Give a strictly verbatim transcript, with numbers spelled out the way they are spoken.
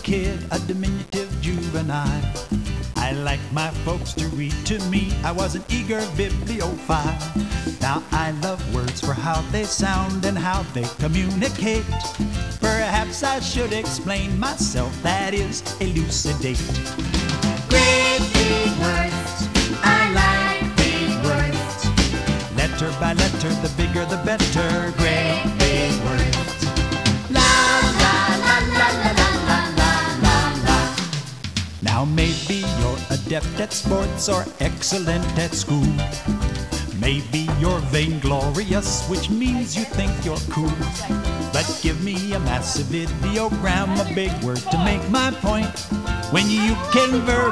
kid, a diminutive juvenile. I like my folks to read to me. I was an eager bibliophile. Now I love words for how they sound and how they communicate. Perhaps I should explain myself, that is, elucidate. Great big words, I like big words. Letter by letter, the bigger the better. Great big words. La la la la la la la la la la. Now maybe you're adept at sports or excellent at school. Maybe you're vainglorious, which means you think you're cool. But give me a massive ideogram, a big word to make my point. When you can verb